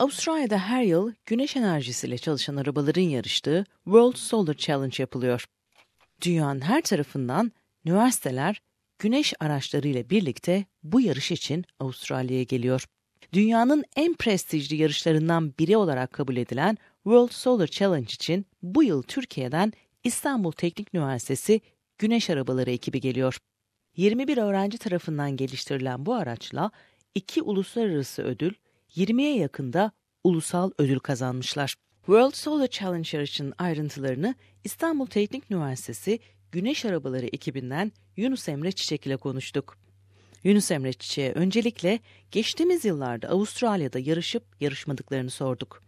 Avustralya'da her yıl güneş enerjisiyle çalışan arabaların yarıştığı World Solar Challenge yapılıyor. Dünyanın her tarafından üniversiteler güneş araçlarıyla birlikte bu yarış için Avustralya'ya geliyor. Dünyanın en prestijli yarışlarından biri olarak kabul edilen World Solar Challenge için bu yıl Türkiye'den İstanbul Teknik Üniversitesi Güneş Arabaları ekibi geliyor. 21 öğrenci tarafından geliştirilen bu araçla 2 uluslararası ödül, 20'ye yakında ulusal ödül kazanmışlar. World Solar Challenge yarışının ayrıntılarını İstanbul Teknik Üniversitesi Güneş Arabaları ekibinden Yunus Emre Çiçek ile konuştuk. Yunus Emre Çiçek'e öncelikle geçtiğimiz yıllarda Avustralya'da yarışıp yarışmadıklarını sorduk.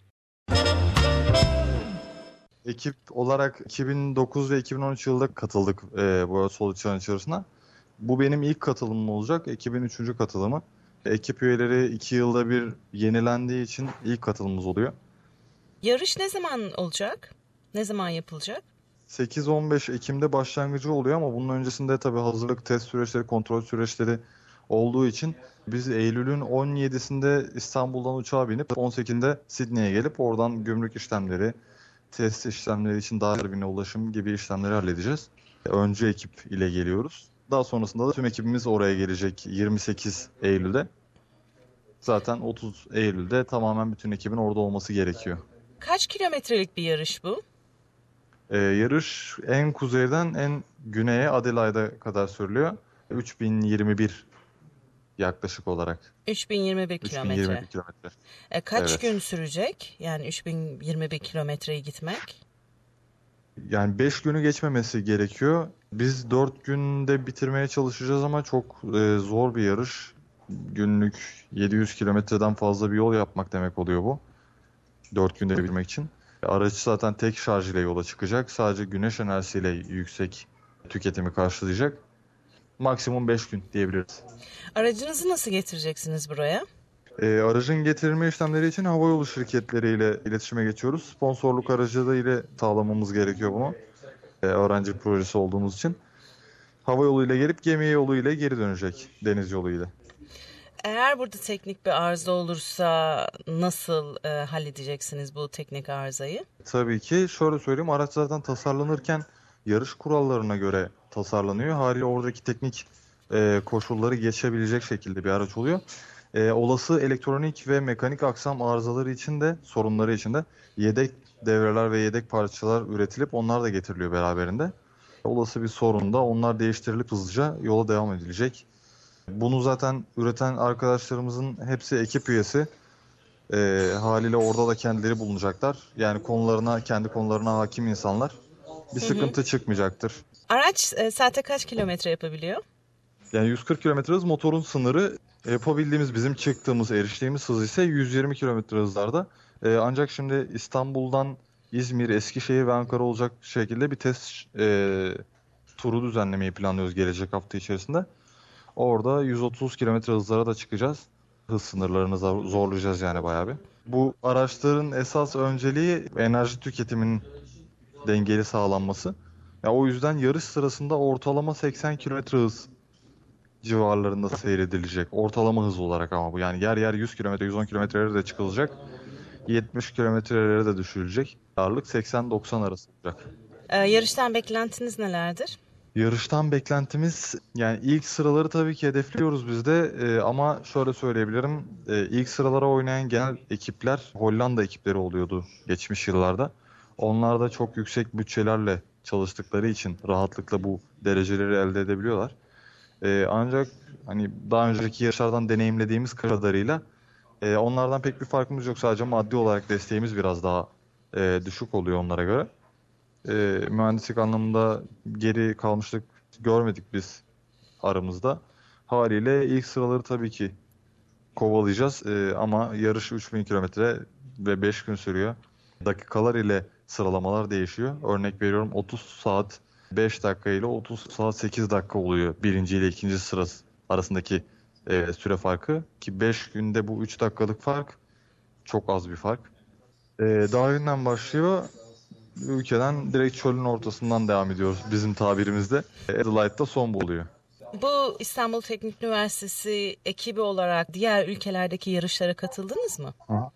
Ekip olarak 2009 ve 2013 yılında katıldık World Solar Challenge yarışına. Bu benim ilk katılımım olacak. Ekibin 3. katılımı. Ekip üyeleri 2 yılda bir yenilendiği için ilk katılımımız oluyor. Yarış ne zaman olacak? Ne zaman yapılacak? 8-15 Ekim'de başlangıcı oluyor ama bunun öncesinde tabii hazırlık, test süreçleri, kontrol süreçleri olduğu için biz Eylül'ün 17'sinde İstanbul'dan uçağa binip 18'inde Sydney'e gelip oradan gümrük işlemleri, test işlemleri için daha harbine ulaşım gibi işlemleri halledeceğiz. Önce ekip ile geliyoruz. Daha sonrasında da tüm ekibimiz oraya gelecek 28 Eylül'de. Zaten 30 Eylül'de tamamen bütün ekibin orada olması gerekiyor. Kaç kilometrelik bir yarış bu? Yarış en kuzeyden en güneye Adelaide'a kadar sürülüyor. 3021 yaklaşık olarak. 3021 kilometre. 3021 kilometre. Kaç Evet. gün sürecek? Yani 3021 kilometreyi gitmek? Yani 5 günü geçmemesi gerekiyor. Biz 4 günde bitirmeye çalışacağız ama çok zor bir yarış. Günlük 700 kilometreden fazla bir yol yapmak demek oluyor bu. 4 günde bitirmek için. Araç zaten tek şarj ile yola çıkacak. Sadece güneş enerjisiyle yüksek tüketimi karşılayacak. Maksimum 5 gün diyebiliriz. Aracınızı nasıl getireceksiniz buraya? Aracın getirilme işlemleri için havayolu şirketleriyle iletişime geçiyoruz. Sponsorluk aracı da ile sağlamamız gerekiyor bunu. Öğrenci projesi olduğumuz için. Havayolu ile gelip gemi yolu ile geri dönecek, deniz yolu ile. Eğer burada teknik bir arıza olursa nasıl halledeceksiniz bu teknik arızayı? Tabii ki şöyle söyleyeyim, araç zaten tasarlanırken yarış kurallarına göre tasarlanıyor. Haliyle oradaki teknik koşulları geçebilecek şekilde bir araç oluyor. Olası elektronik ve mekanik aksam arızaları için de, sorunları için de yedek devreler ve yedek parçalar üretilip onlar da getiriliyor beraberinde. Olası bir sorunda onlar değiştirilip hızlıca yola devam edilecek. Bunu zaten üreten arkadaşlarımızın hepsi ekip üyesi. Haliyle orada da kendileri bulunacaklar. Yani kendi konularına hakim insanlar. Bir sıkıntı çıkmayacaktır. Araç saate kaç kilometre yapabiliyor? Yani 140 km hız motorun sınırı. Yapabildiğimiz, bizim çıktığımız, eriştiğimiz hız ise 120 km hızlarda. Ancak şimdi İstanbul'dan İzmir, Eskişehir ve Ankara olacak şekilde bir test turu düzenlemeyi planlıyoruz gelecek hafta içerisinde. Orada 130 km hızlara da çıkacağız. Hız sınırlarını zorlayacağız yani bayağı bir. Bu araçların esas önceliği enerji tüketiminin dengeli sağlanması. Ya o yüzden yarış sırasında ortalama 80 km hız civarlarında seyredilecek. Ortalama hız olarak ama bu. Yani yer yer 100 km, 110 kilometrelere de çıkılacak. 70 kilometrelere de düşürülecek. Ağırlık 80-90 arası olacak. Yarıştan beklentiniz nelerdir? Yarıştan beklentimiz, yani ilk sıraları tabii ki hedefliyoruz biz de ama şöyle söyleyebilirim, ilk sıralara oynayan genel ekipler Hollanda ekipleri oluyordu geçmiş yıllarda. Onlar da çok yüksek bütçelerle çalıştıkları için rahatlıkla bu dereceleri elde edebiliyorlar. Ancak hani daha önceki yarışlardan deneyimlediğimiz kadarıyla onlardan pek bir farkımız yok. Sadece maddi olarak desteğimiz biraz daha düşük oluyor onlara göre. Mühendislik anlamında geri kalmışlık görmedik biz aramızda. Haliyle ilk sıraları tabii ki kovalayacağız ama yarış 3000 kilometre ve 5 gün sürüyor. Dakikalar ile sıralamalar değişiyor. Örnek veriyorum, 30 saat 5 dakika ile 30 saat 8 dakika oluyor birinci ile ikinci sırası arasındaki süre farkı. Ki 5 günde bu 3 dakikalık fark çok az bir fark. Darwin'den başlıyor. Ülkeden direkt çölün ortasından devam ediyoruz bizim tabirimizde. Adelaide'da son buluyor. Bu İstanbul Teknik Üniversitesi ekibi olarak diğer ülkelerdeki yarışlara katıldınız mı?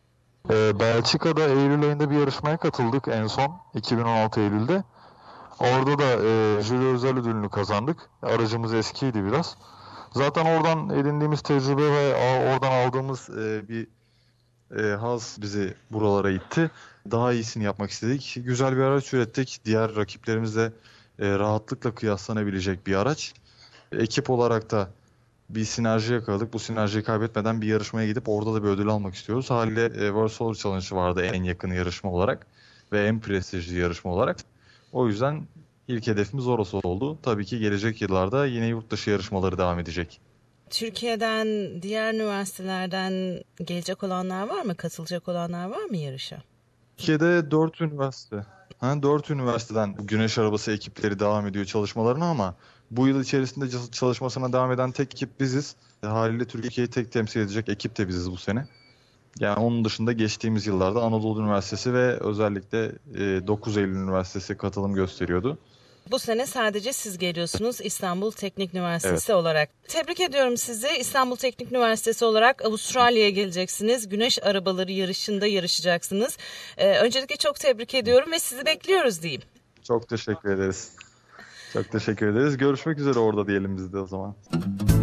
Belçika'da Eylül ayında bir yarışmaya katıldık en son 2016 Eylül'de. Orada da jüri özel ödülünü kazandık. Aracımız eskiydi biraz. Zaten oradan edindiğimiz tecrübe ve oradan aldığımız bir haz bizi buralara itti. Daha iyisini yapmak istedik. Güzel bir araç ürettik. Diğer rakiplerimizle rahatlıkla kıyaslanabilecek bir araç. Ekip olarak da bir sinerji yakaladık. Bu sinerjiyi kaybetmeden bir yarışmaya gidip orada da bir ödül almak istiyoruz. Haliyle World Solar Challenge vardı en yakın yarışma olarak ve en prestijli yarışma olarak. O yüzden ilk hedefimiz orası oldu. Tabii ki gelecek yıllarda yine yurt dışı yarışmaları devam edecek. Türkiye'den, diğer üniversitelerden gelecek olanlar var mı? Katılacak olanlar var mı yarışa? Türkiye'de 4 üniversite. 4 üniversiteden bu güneş arabası ekipleri devam ediyor çalışmalarına ama bu yıl içerisinde çalışmasına devam eden tek ekip biziz. Haliyle Türkiye'yi tek temsil edecek ekip de biziz bu sene. Yani onun dışında geçtiğimiz yıllarda Anadolu Üniversitesi ve özellikle 9 Eylül Üniversitesi katılım gösteriyordu. Bu sene sadece siz geliyorsunuz İstanbul Teknik Üniversitesi Evet. olarak. Tebrik ediyorum sizi. İstanbul Teknik Üniversitesi olarak Avustralya'ya geleceksiniz. Güneş arabaları yarışında yarışacaksınız. Öncelikle çok tebrik ediyorum ve sizi bekliyoruz diyeyim. Çok teşekkür ederiz. Çok teşekkür ederiz. Görüşmek üzere orada diyelim biz de o zaman.